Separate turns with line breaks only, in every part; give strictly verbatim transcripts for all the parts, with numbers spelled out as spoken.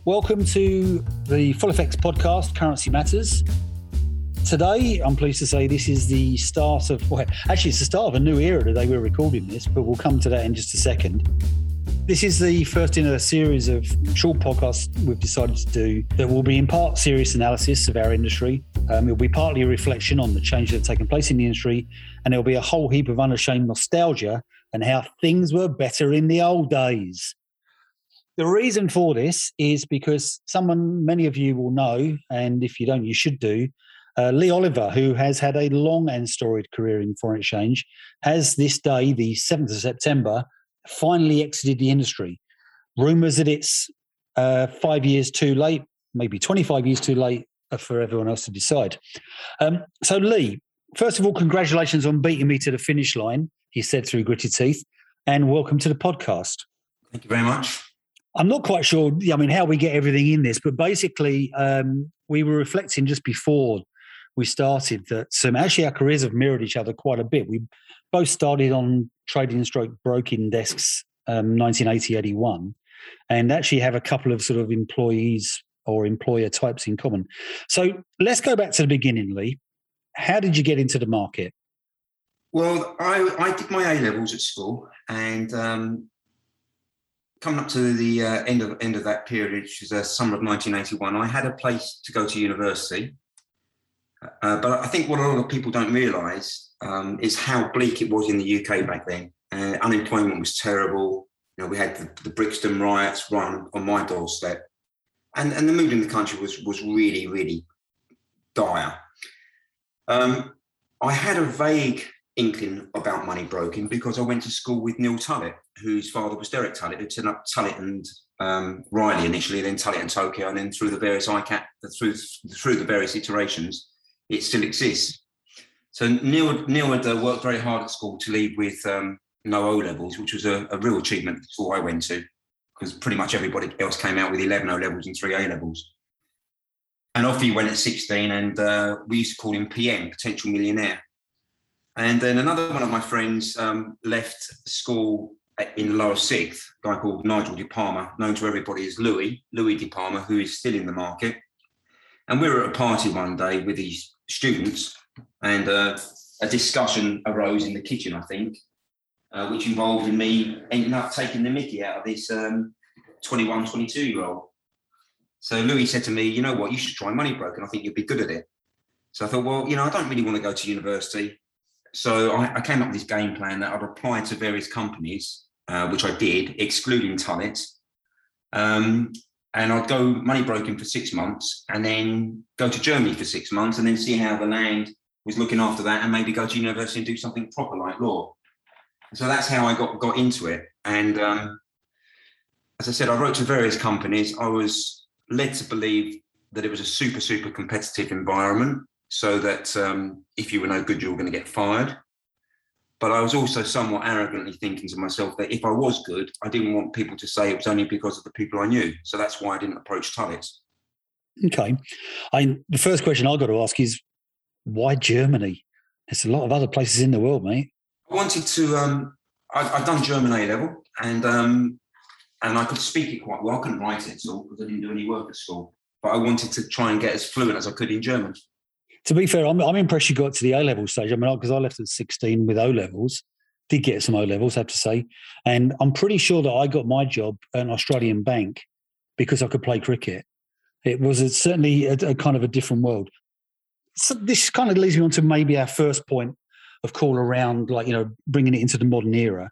Welcome to the Full Effects podcast, Currency Matters. Today, I'm pleased to say this is the start of, well, actually it's the start of a new era today we're recording this, but we'll come to that in just a second. This is the first in a series of short podcasts we've decided to do that will be in part serious analysis of our industry. Um, it'll be partly a reflection on the change that have taken place in the industry, and there'll be a whole heap of unashamed nostalgia and how things were better in the old days. The reason for this is because someone many of you will know, and if you don't, you should do, uh, Lee Oliver, who has had a long and storied career in foreign exchange, has this day, the seventh of September, finally exited the industry. Rumours that it's uh, five years too late, maybe twenty-five years too late for everyone else to decide. Um, so, Lee, first of all, congratulations on beating me to the finish line, he said through gritted teeth, and welcome to the podcast.
Thank you very much.
I'm not quite sure, I mean, how we get everything in this, but basically um, we were reflecting just before we started that um, actually our careers have mirrored each other quite a bit. We both started on trading stroke broking desks um, nineteen eighty eighty-one, and actually have a couple of sort of employees or employer types in common. So let's go back to the beginning, Lee. How did you get into the market?
Well, I, I did my A-levels at school, and um, coming up to the uh, end of end of that period, which was the summer of nineteen eighty-one, I had a place to go to university. Uh, but I think what a lot of people don't realise um, is how bleak it was in the U K back then. Uh, unemployment was terrible. You know, we had the, the Brixton riots right on, on my doorstep, and and the mood in the country was was really really dire. Um, I had a vague inkling about money broking because I went to school with Neil Tullett, whose father was Derek Tullett, who turned up Tullett and um, Riley initially, then Tullett and Tokyo, and then through the various I C A P, through through the various iterations, it still exists. So Neil Neil had uh, worked very hard at school to leave with um, no O-levels, which was a, a real achievement at the school I went to, because pretty much everybody else came out with eleven O-levels and three A-levels. And off he went at sixteen, and uh, we used to call him P M, Potential Millionaire. And then another one of my friends um, left school in lower sixth, a guy called Nigel De Palma, known to everybody as Louis, Louis De Palma, who is still in the market. And we were at a party one day with these students, and uh, a discussion arose in the kitchen, I think, uh, which involved me ending up taking the mickey out of this um, twenty-one, twenty-two-year-old. So Louis said to me, you know what, you should try money broking. I think you'd be good at it. So I thought, well, you know, I don't really want to go to university. So I, I came up with this game plan that I'd apply to various companies, uh, which I did, excluding Tullett. Um, and I'd go money broking for six months and then go to Germany for six months and then see how the land was looking after that, and maybe go to university and do something proper like law. So that's how I got, got into it. And um, as I said, I wrote to various companies. I was led to believe that it was a super, super competitive environment, so that um, if you were no good, you were going to get fired. But I was also somewhat arrogantly thinking to myself that if I was good, I didn't want people to say it was only because of the people I knew. So that's why I didn't approach Tullett.
Okay. I, the first question I've got to ask is, why Germany? There's a lot of other places in the world, mate.
I wanted to, um, I, I'd done German A-level, and um, and I could speak it quite well. I couldn't write it at all because I didn't do any work at school. But I wanted to try and get as fluent as I could in German.
To be fair, I'm, I'm impressed you got to the A-level stage. I mean, because I left at sixteen with O-levels, did get some O-levels, I have to say. And I'm pretty sure that I got my job at an Australian bank because I could play cricket. It was a, certainly a, a kind of a different world. So this kind of leads me on to maybe our first point of call around, like, you know, bringing it into the modern era.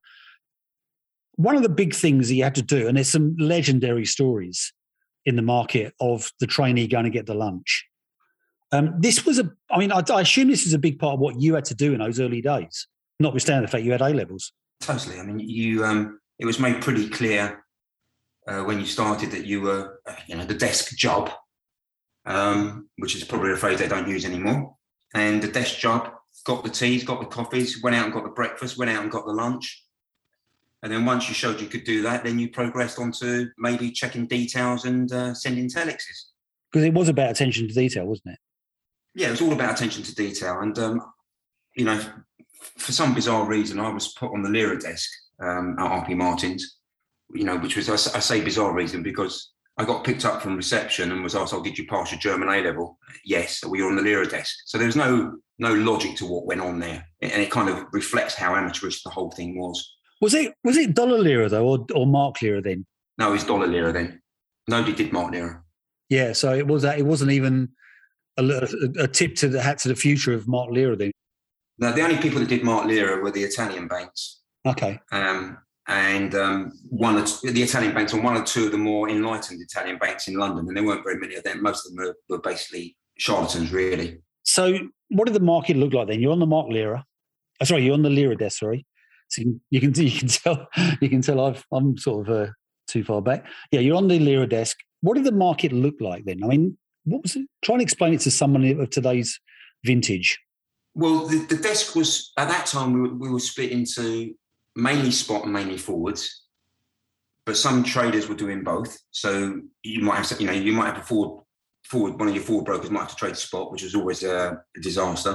One of the big things that you had to do, and there's some legendary stories in the market of the trainee going to get the lunch. Um, this was a, I mean, I, I assume this is a big part of what you had to do in those early days, notwithstanding the fact you had A-levels.
Totally. I mean, you, um, it was made pretty clear uh, when you started that you were, uh, you know, the desk job, um, which is probably a phrase they don't use anymore. And the desk job, got the teas, got the coffees, went out and got the breakfast, went out and got the lunch. And then once you showed you could do that, then you progressed on to maybe checking details and uh, sending telexes.
Because it was about attention to detail, wasn't it?
Yeah, it was all about attention to detail. And, um, you know, for some bizarre reason, I was put on the Lira desk um, at R P Martin's, you know, which was, I say bizarre reason because I got picked up from reception and was asked, oh, did you pass your German A-level? Yes. Were you on the Lira desk? So there was no no logic to what went on there. And it kind of reflects how amateurish the whole thing was.
Was it was it dollar lira, though, or, or mark lira then?
No, it was dollar lira then. Nobody did mark lira.
Yeah, so it was that. It wasn't even a, a, a tip to the hat to the future of mark lira then.
No, the only people that did mark lira were the Italian banks.
Okay.
Um, and um, one or two, the Italian banks and one or two of the more enlightened Italian banks in London, and there weren't very many of them. Most of them were, were basically charlatans, really.
So what did the market look like then? You're on the mark lira. Oh, sorry, you're on the lira desk, sorry. So you can you can tell you can tell I've I'm sort of uh, too far back. Yeah, you're on the lira desk. What did the market look like then? I mean, what was it? Try and explain it to someone of today's vintage.
Well, the, the desk was at that time we were, we were split into mainly spot and mainly forwards, but some traders were doing both. So you might have you know you might have a forward forward one of your forward brokers might have to trade spot, which was always a, a disaster.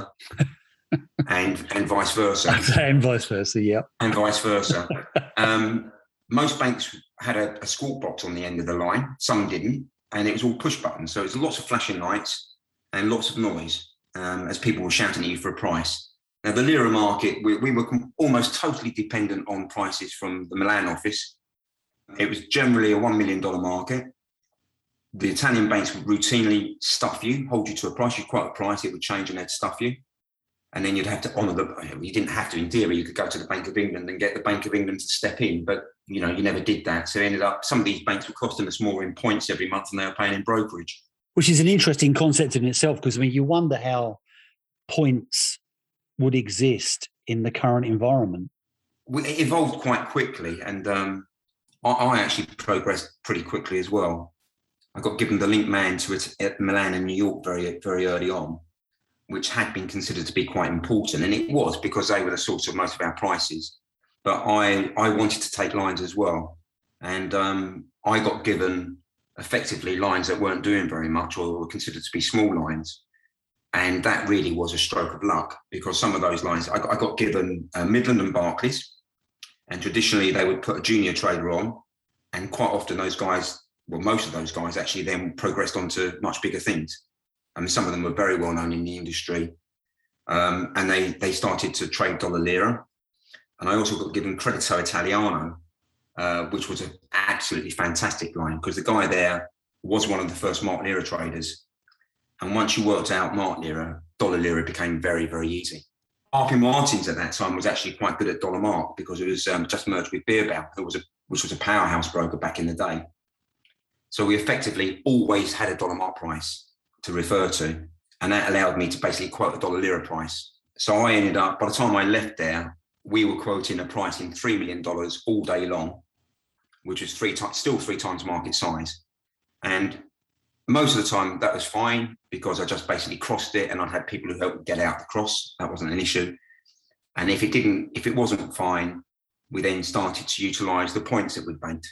and and vice versa.
And vice versa, yeah.
And vice versa. um, most banks had a, a squawk box on the end of the line. Some didn't. And it was all push buttons. So it was lots of flashing lights and lots of noise um, as people were shouting at you for a price. Now, the lira market, we, we were com- almost totally dependent on prices from the Milan office. It was generally a one million dollars market. The Italian banks would routinely stuff you, hold you to a price. You'd quote a price, it would change and they'd stuff you. And then you'd have to honour the, you didn't have to, in theory, you could go to the Bank of England and get the Bank of England to step in, but, you know, you never did that. So it ended up, some of these banks were costing us more in points every month than they were paying in brokerage.
Which is an interesting concept in itself, because, I mean, you wonder how points would exist in the current environment.
It evolved quite quickly, and um, I, I actually progressed pretty quickly as well. I got given the link man to it at Milan and New York very, very early on, which had been considered to be quite important. And it was, because they were the source of most of our prices. But I, I wanted to take lines as well. And um, I got given effectively lines that weren't doing very much or were considered to be small lines. And that really was a stroke of luck, because some of those lines, I got, I got given uh, Midland and Barclays. And traditionally they would put a junior trader on. And quite often those guys, well, most of those guys actually then progressed on to much bigger things. I mean, some of them were very well known in the industry, um, and they they started to trade dollar lira. And I also got given Credito Italiano, uh, which was an absolutely fantastic line, because the guy there was one of the first mark lira traders. And once you worked out mark lira, dollar lira became very, very easy. R P Martins at that time was actually quite good at dollar mark, because it was um, just merged with Beerbau, who was a, which was a powerhouse broker back in the day. So we effectively always had a dollar mark price to refer to, and that allowed me to basically quote a dollar lira price. So I ended up, by the time I left there, we were quoting a price in three million dollars all day long, which was three times, still three times market size. And most of the time that was fine, because I just basically crossed it, and I'd had people who helped get out the cross. That wasn't an issue. And if it didn't, if it wasn't fine, we then started to utilize the points that we'd banked.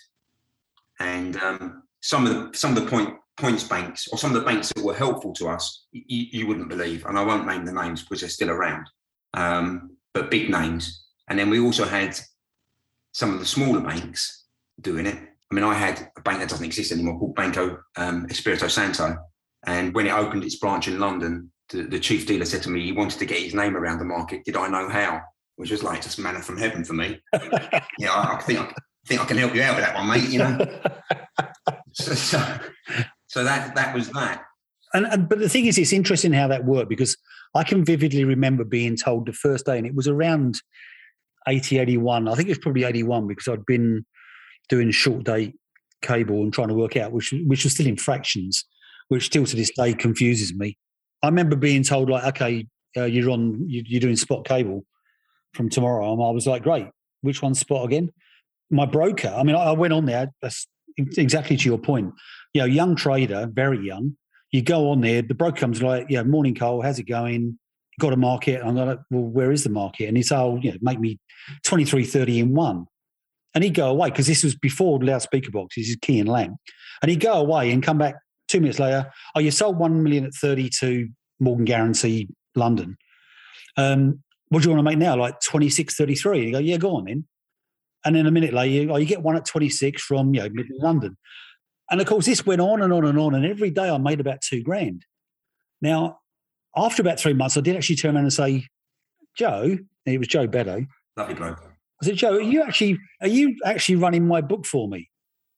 And um, some of the some of the point points banks, or some of the banks that were helpful to us, you, you wouldn't believe, and I won't name the names because they're still around, um, but big names. And then we also had some of the smaller banks doing it. I mean, I had a bank that doesn't exist anymore called Banco um, Espirito Santo, and when it opened its branch in London, the, the chief dealer said to me he wanted to get his name around the market. Did I know how? Which was like just manna from heaven for me. Yeah, I, I think I think I can help you out with that one, mate. You know. so, so, So that that was that.
And, and but the thing is, it's interesting how that worked, because I can vividly remember being told the first day, and it was around eighty, eighty-one. I think it was probably eighty-one, because I'd been doing short day cable and trying to work out, which which was still in fractions, which still to this day confuses me. I remember being told, like, okay, uh, you're on, you're doing spot cable from tomorrow. And I was like, great. Which one's spot again? My broker. I mean, I, I went on there. That's exactly to your point. You know, young trader, very young. You go on there, the broker comes like, yeah, morning, Cole, how's it going? You got a market? I'm like, well, where is the market? And he's, oh, you know, make me twenty-three thirty in one. And he'd go away, because this was before loudspeaker box. This is Key and Lamb. And he'd go away and come back two minutes later. Oh, you sold one million at thirty to Morgan Guarantee London. Um, what do you want to make now? Like twenty-six thirty-three. And you go, yeah, go on then. And then a minute later, oh, you get one at twenty-six from, you know, Midland London. And of course, this went on and on and on. And every day I made about two grand. Now, after about three months, I did actually turn around and say, Joe, and it was Joe Beddoe.
Lovely bloke.
I said, Joe, are you actually are you actually running my book for me?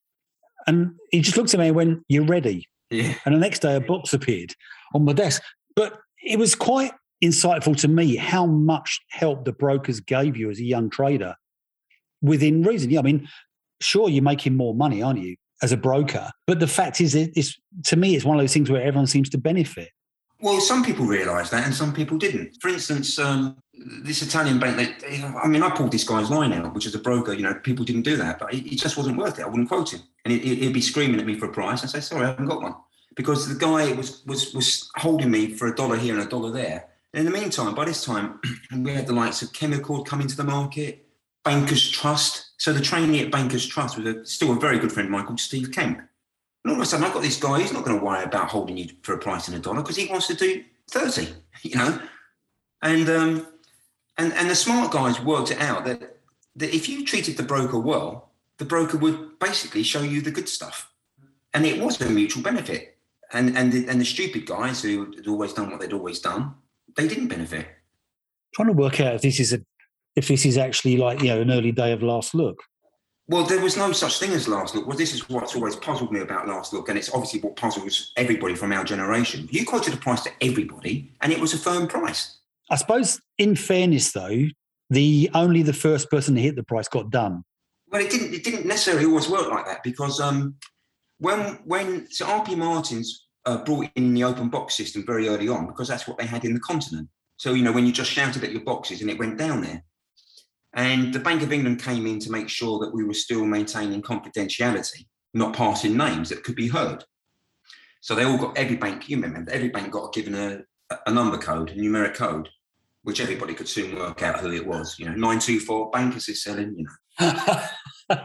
And he just looked at me and went, you're ready.
Yeah.
And the next day a box appeared on my desk. But it was quite insightful to me how much help the brokers gave you as a young trader within reason. Yeah, I mean, sure, you're making more money, aren't you, as a broker? But the fact is, it's, to me, it's one of those things where everyone seems to benefit.
Well, some people realised that and some people didn't. For instance, um, this Italian bank, they, I mean, I pulled this guy's line out, which is a broker, you know, people didn't do that, but it, it just wasn't worth it. I wouldn't quote him. And it, it, he'd be screaming at me for a price. I'd say, sorry, I haven't got one. Because the guy was, was, was holding me for a dollar here and a dollar there. And in the meantime, by this time, we had the likes of Chemical coming to the market, Bankers Trust. So the trainee at Bankers Trust was a, still a very good friend of mine called Steve Kemp. And all of a sudden, I've got this guy, he's not going to worry about holding you for a price in a dollar because he wants to do thirty, you know. And um, and and the smart guys worked it out that, that if you treated the broker well, the broker would basically show you the good stuff. And it was a mutual benefit. And and the, and the stupid guys who had always done what they'd always done, they didn't benefit.
Trying to work out if this is a if this is actually like, you know, an early day of Last Look.
Well, there was no such thing as Last Look. Well, this is what's always puzzled me about Last Look, and it's obviously what puzzles everybody from our generation. You quoted a price to everybody, and it was a firm price.
I suppose, in fairness, though, the only the first person to hit the price got done.
Well, it didn't. It didn't necessarily always work like that because um, when when so R P Martins uh, brought in the open box system very early on because that's what they had in the continent. So you know when you just shouted at your boxes and it went down there. And the Bank of England came in to make sure that we were still maintaining confidentiality, not passing names that could be heard. So they all got, every bank, you remember, every bank got given a, a number code, a numeric code, which everybody could soon work out who it was. You know, nine two four, Bankers is selling, you know.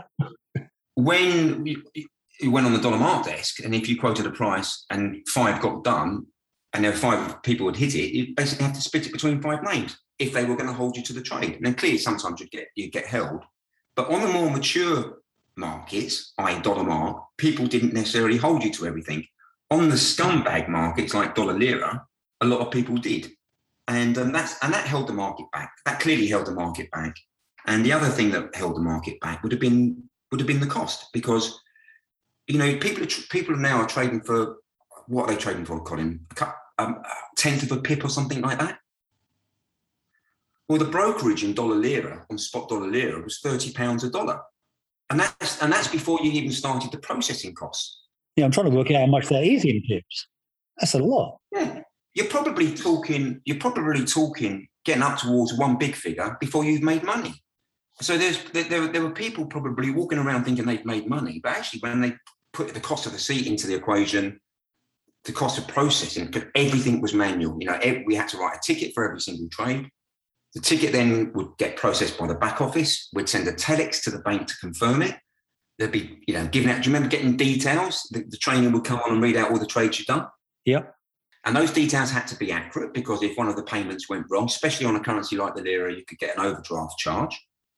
When you, you went on the dollar mark desk, and if you quoted a price and five got done, and there were five people would hit it, you basically have to split it between five names if they were going to hold you to the trade. And then clearly sometimes you'd get, you'd get held. But on the more mature markets, that is dollar mark, people didn't necessarily hold you to everything. On the scumbag markets like dollar lira, a lot of people did. And um, that's and that held the market back. That clearly held the market back. And the other thing that held the market back would have been would have been the cost, because you know people are tr- people now are trading for what are they trading for, Colin? A, cut, um, a tenth of a pip or something like that. Well, the brokerage in dollar lira on spot dollar lira was thirty pounds a dollar, and that's and that's before you even started the processing costs.
Yeah, I'm trying to work out how much that is in pips. That's a lot.
Yeah, you're probably talking. You're probably talking getting up towards one big figure before you've made money. So there's there, there, there were people probably walking around thinking they've made money, but actually when they put the cost of the seat into the equation, the cost of processing, because everything was manual. You know, every, we had to write a ticket for every single trade. The ticket then would get processed by the back office. We'd send a telex to the bank to confirm it. There'd be, you know, giving out. Do you remember getting details? The, the trainer would come on and read out all the trades you've done.
Yep.
And those details had to be accurate because if one of the payments went wrong, especially on a currency like the lira, you could get an overdraft charge.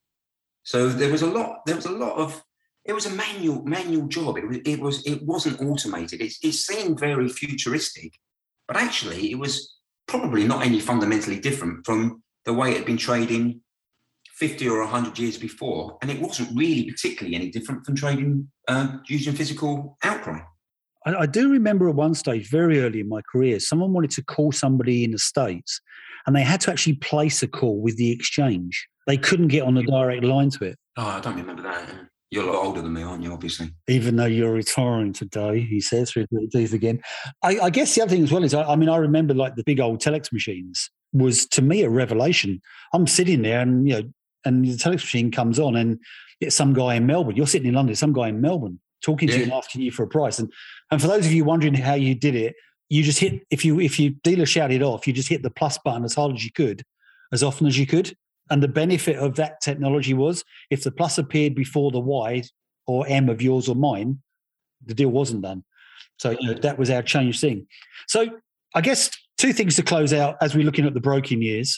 So there was a lot. There was a lot of. It was a manual manual job. It was. It was. It wasn't automated. It, it seemed very futuristic, but actually, it was probably not any fundamentally different from the way it had been trading fifty or one hundred years before. And it wasn't really particularly any different from trading uh, using physical outcry.
I, I do remember at one stage, very early in my career, someone wanted to call somebody in the States and they had to actually place a call with the exchange. They couldn't get on the direct line to it.
Oh, I don't remember that. You're a lot older than me, aren't you, obviously?
Even though you're retiring today, he says, through the teeth again. I, I guess the other thing as well is, I, I mean, I remember like the big old telex machines was to me a revelation. I'm sitting there and, you know, and the telex machine comes on and it's some guy in Melbourne. You're sitting in London, some guy in Melbourne talking
yeah.
to you and asking you for a price. And and for those of you wondering how you did it, you just hit, if you if you dealer shouted off, you just hit the plus button as hard as you could, as often as you could. And the benefit of that technology was if the plus appeared before the Y or M of yours or mine, the deal wasn't done. So you know, that was our change thing. So I guess two things to close out as we're looking at the broking years.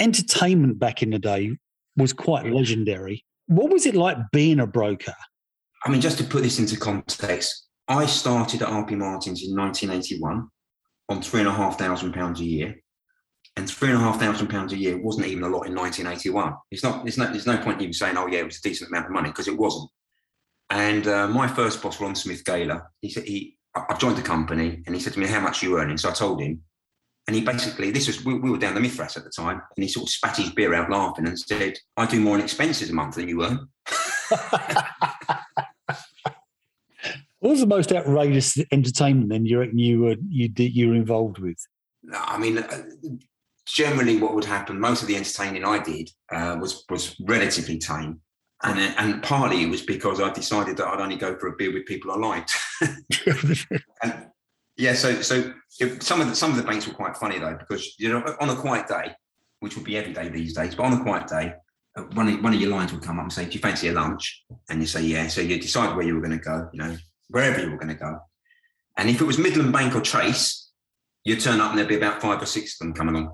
Entertainment back in the day was quite legendary. What was it like being a broker?
I mean, just to put this into context, I started at R P Martin's in nineteen eighty-one on three and a half thousand pounds a year. And three and a half thousand pounds a year wasn't even a lot in nineteen eighty-one. It's not, it's no, there's no point even saying, oh yeah, it was a decent amount of money, because it wasn't. And uh, my first boss, Ron Smith Gaylor, he said, he, I've joined the company, and he said to me, how much are you earning? So I told him, and he basically, this was, we, we were down the Mithras at the time, and he sort of spat his beer out laughing and said, I do more in expenses a month than you earn.
What was the most outrageous entertainment then you reckon you were, you, did, you were involved with?
No, I mean, uh, generally what would happen, most of the entertaining I did uh, was was relatively tame. And and partly it was because I decided that I'd only go for a beer with people I liked. And yeah, so so it, some of the some of the banks were quite funny though, because you know, on a quiet day, which would be every day these days, but on a quiet day, uh, one of, one of your lines would come up and say, "Do you fancy a lunch?" And you say, "Yeah." So you decide where you were going to go, you know, wherever you were going to go. And if it was Midland Bank or Chase, you'd turn up and there'd be about five or six of them coming on.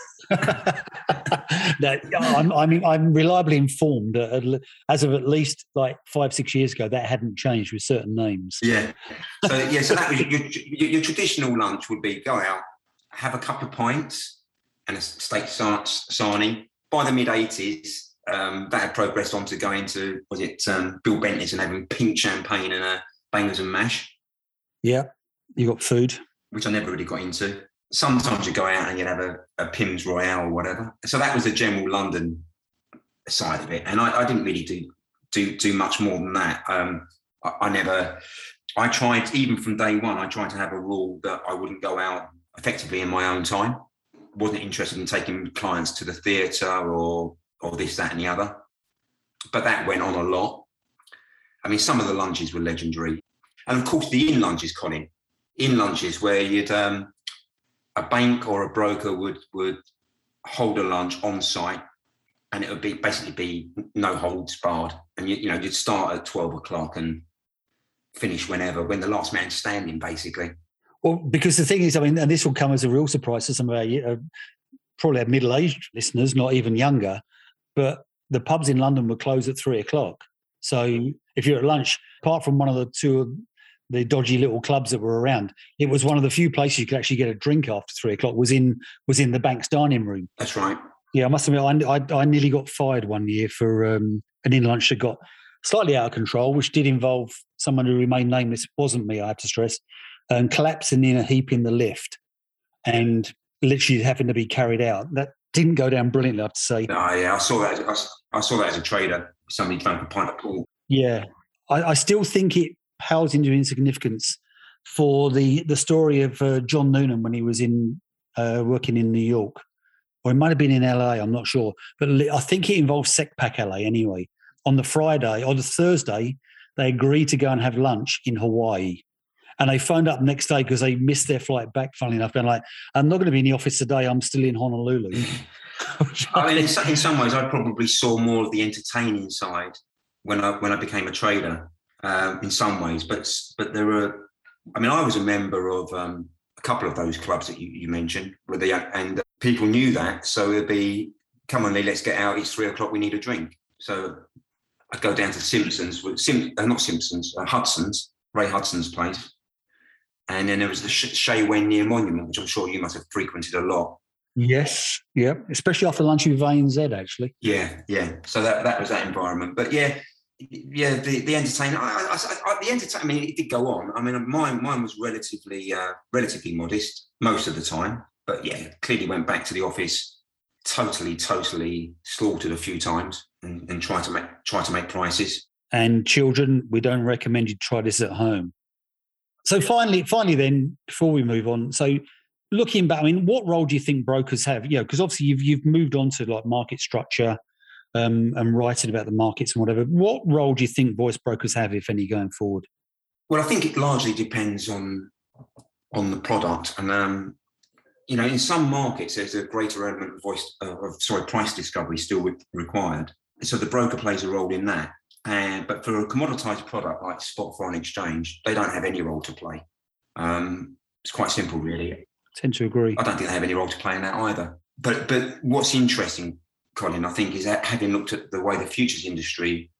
No, I'm, I mean, I'm reliably informed that as of at least like five, six years ago, that hadn't changed with certain names.
Yeah. So yeah, so that was your, your, your traditional lunch would be go out, have a couple of pints and a steak sarnie. By the mid eighties, um, that had progressed on to going to, was it um, Bill Bentley's and having pink champagne and a bangers and mash.
Yeah, you got food. Which
I never really got into. Sometimes you go out and you'd have a, a Pimm's Royale or whatever. So that was the general London side of it. And I, I didn't really do do do much more than that. Um, I, I never, I tried, even from day one, I tried to have a rule that I wouldn't go out effectively in my own time. Wasn't interested in taking clients to the theatre or or this, that and the other. But that went on a lot. I mean, some of the lunches were legendary. And of course, the in lunches, Colin, in lunches where you'd, um, a bank or a broker would would hold a lunch on site, and it would be basically be no holds barred. And you, you know, you'd start at twelve o'clock and finish whenever, when the last man's standing, basically.
Well, because the thing is, I mean, and this will come as a real surprise to some of our uh, probably our middle-aged listeners, not even younger, but the pubs in London would close at three o'clock. So if you're at lunch, apart from one of the two the dodgy little clubs that were around, it was one of the few places you could actually get a drink after three o'clock was in was in the bank's dining room.
That's right.
Yeah, I must admit, I, I, I nearly got fired one year for um, an in-lunch that got slightly out of control, which did involve someone who remained nameless. It wasn't me, I have to stress, and collapsing in a heap in the lift and literally having to be carried out. That didn't go down brilliantly, I have to say.
No, yeah, I saw that. As, I, I saw that as a trader. Somebody drank a pint of pool.
Yeah, I, I still think it pales into insignificance for the the story of uh, John Noonan when he was in uh, working in New York, or it might have been in L A, I'm not sure, but I think it involved SecPac L A anyway. On the Friday or the Thursday, they agreed to go and have lunch in Hawaii, and they phoned up next day because they missed their flight back, funnily enough, going like, I'm not going to be in the office today, I'm still in Honolulu.
I mean, in, in some ways, I probably saw more of the entertaining side when I when I became a trader. Um, in some ways, but but there were, I mean, I was a member of um, a couple of those clubs that you, you mentioned, where they, and people knew that, so it'd be, come on, Lee, let's get out, it's three o'clock, we need a drink. So I'd go down to Simpsons, Sim, uh, not Simpsons, uh, Hudson's, Ray Hudson's place, and then there was the Shea Wen near Monument, which I'm sure you must have frequented a lot.
Yes, yeah, especially after lunch with A N Z, actually.
Yeah, yeah. So that that was that environment, but yeah. Yeah, the the entertainment. I, I, I, the entertainment. I mean, it did go on. I mean, mine mine was relatively uh, relatively modest most of the time. But yeah, clearly went back to the office, totally totally slaughtered a few times, and, and try to make try to make prices.
And children, we don't recommend you try this at home. So finally, finally, then before we move on, so looking back, I mean, what role do you think brokers have? You know, because obviously you've you've moved on to like market structure. Um, and writing about the markets and whatever. What role do you think voice brokers have, if any, going forward?
Well, I think it largely depends on on the product, and um, you know, in some markets there's a greater element of voice, uh, of sorry, price discovery still re- required. So the broker plays a role in that. And but for a commoditized product like spot foreign exchange, they don't have any role to play. Um, it's quite simple, really. I
tend to agree.
I don't think they have any role to play in that either. But but what's interesting, Colin, I think, is that having looked at the way the futures industry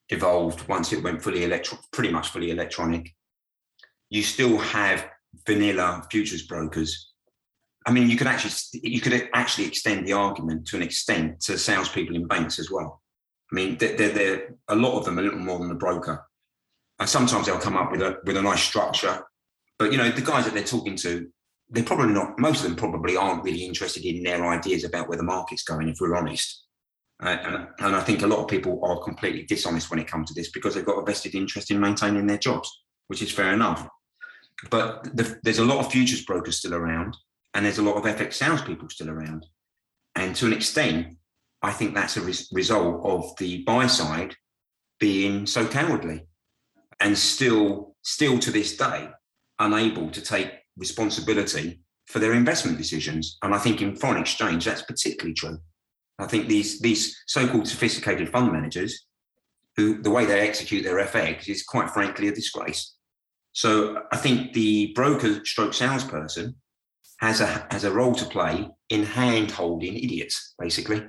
evolved, once it went fully electro, pretty much fully electronic, you still have vanilla futures brokers. I mean, you could actually you could actually extend the argument to an extent to salespeople in banks as well. I mean, they're, they're, they're, a lot of them are a little more than a broker. And sometimes they'll come up with a with a nice structure. But, you know, the guys that they're talking to, they're probably not, most of them probably aren't really interested in their ideas about where the market's going, if we're honest. Uh, and, and I think a lot of people are completely dishonest when it comes to this because they've got a vested interest in maintaining their jobs, which is fair enough. But the, there's a lot of futures brokers still around, and there's a lot of F X salespeople still around. And to an extent, I think that's a res- result of the buy side being so cowardly and still, still to this day, unable to take responsibility for their investment decisions. And I think in foreign exchange, that's particularly true. I think these, these so-called sophisticated fund managers, who the way they execute their F X is quite frankly a disgrace. So I think the broker stroke salesperson has a has a role to play in hand-holding idiots, basically.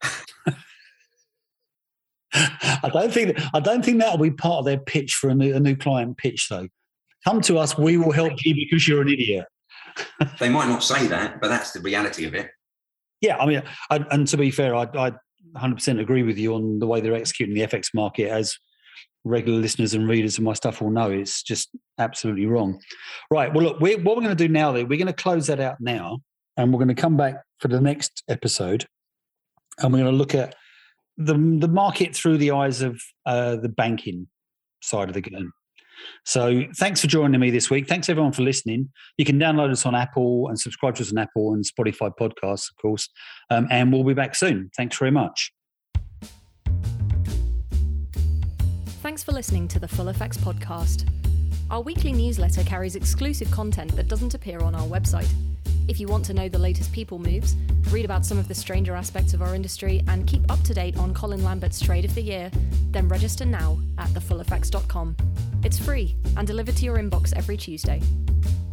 I don't think I don't think that'll be part of their pitch for a new, a new client pitch, though. Come to us, we will help you because you're an idiot.
They might not say that, but that's the reality of it.
Yeah, I mean, I, and to be fair, I, I one hundred percent agree with you on the way they're executing the F X market. As regular listeners and readers of my stuff will know, it's just absolutely wrong. Right, well, look, we're, what we're going to do now, then, we're going to close that out now, and we're going to come back for the next episode, and we're going to look at the, the market through the eyes of uh, the banking side of the game. So thanks for joining me this week. Thanks, everyone, for listening. You can download us on Apple and subscribe to us on Apple and Spotify podcasts, of course, um, and we'll be back soon. Thanks very much.
Thanks for listening to the Full F X podcast. Our weekly newsletter carries exclusive content that doesn't appear on our website. If you want to know the latest people moves, read about some of the stranger aspects of our industry, and keep up to date on Colin Lambert's Trade of the Year, then register now at the full f x dot com. It's free and delivered to your inbox every Tuesday.